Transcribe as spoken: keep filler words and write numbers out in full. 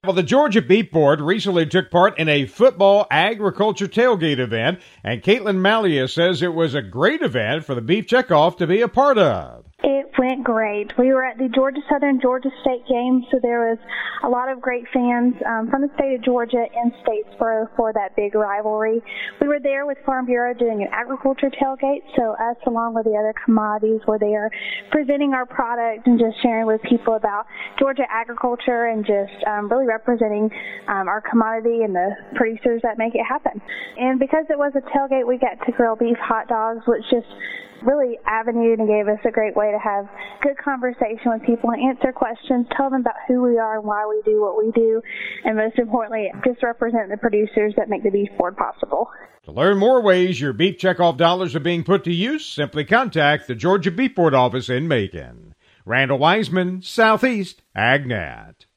Well, the Georgia Beef Board recently took part in a football agriculture tailgate event, and Caitlin Malia says it was a great event for the Beef Checkoff to be a part of. It went great. We were at the Georgia Southern Georgia State game, so there was a lot of great fans um, from the state of Georgia in Statesboro for that big rivalry. We were there with Farm Bureau doing an agriculture tailgate, so us along with the other commodities were there presenting our product and just sharing with people about Georgia agriculture and just um, really representing um, our commodity and the producers that make it happen. And because it was a tailgate, we got to grill beef hot dogs, which just really avenued and gave us a great way to have good conversation with people and answer questions, tell them about who we are and why we do what we do, and most importantly, just represent the producers that make the Beef Board possible. To learn more ways your Beef Checkoff dollars are being put to use, simply contact the Georgia Beef Board office in Macon. Randall Wiseman, Southeast AgNet.